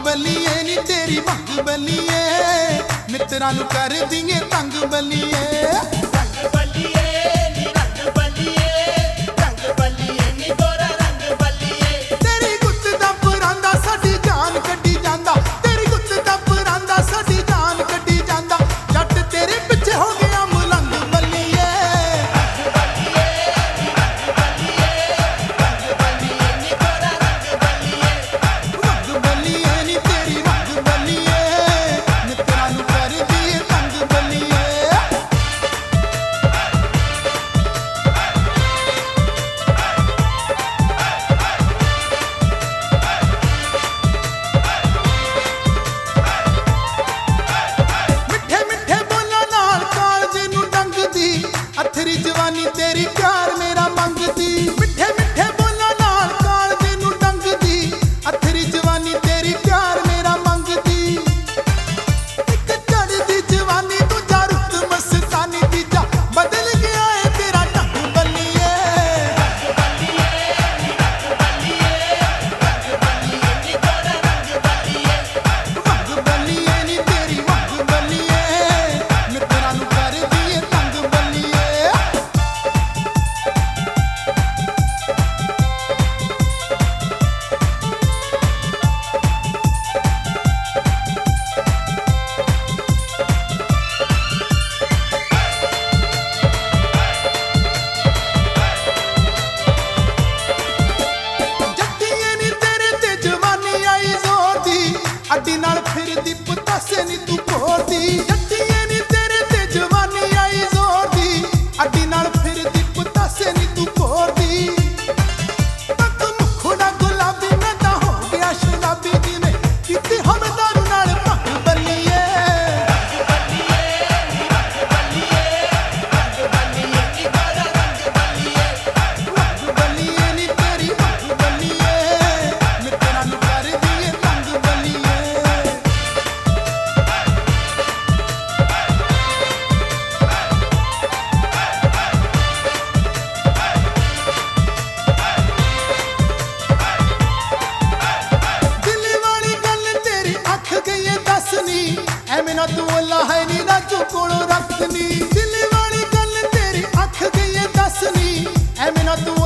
बलिए नी तेरी भंग बलिए मित्रां नूं कर दिए तंग बलिए। रंग बलिए नी रंग बलिए, रंग बलिए नी गोरा रंग बलिए। तेरी गुत्त दा परांदा साडी जान कड्डी जांदा, तेरी गुत्त दा परांदा साडी जान कड्डी जांदा, जट तेरे पिछे हो गया मलंग बलिए। रंग बलिए नी रंग बलिए, रंग बलिए नी गोरा रंग बलिए। रंग बलिए नी तेरी रंग बलिए मित्रां नूं कर दिए तंग बलिए। मिठे मिठे बोलां नाल कालजे नूं डंगदी, अथरी जवानी तेरी प्यार मेरा मंगदी। मिठे मिठे बोलां नाल कालजे नूं डंगदी, अथरी जवानी तेरी प्यार मेरा मंगदी। इक चढ़दी जवानी दूजा रुत मस्तानी, तीजा बदल गया है तेरा ढंग बलिए। रंग बलिए नी रंग बलिए, रंग बलिए नी गोरा रंग बलिए। रंग बलिए नी तेरी रंग बलिए मित्रां नूं कर दिए तंग बलिए। जट्टिए नी तेरे ते जवानी आई जोर दी, अड्डी नाल फिरदी पतासे नी तू भोरदी। जट्टिए नी तेरे ते जवानी आई जोर दी, अड्डी नाल फिरदी पतासे नी तू भोरदी। तक मुखड़ा गुलाबी मैं तां हो गया शराबी, जिवें पीती हम दारू नाल भंग बलिए। रंग बलिए नी रंग बलिए, रंग बलिए नी गोरा रंग बलिए। रंग बलिए नी तेरी रंग बलिए मित्रां नूं कर दिए तंग बलिए। दिल वाली गल तेरी अख गई है दसनी, ऐवें ना तू ओला है नी राजू कोलों रखनी। दिल वाली गल तेरी अख गई है दसनी, ऐवें ना तू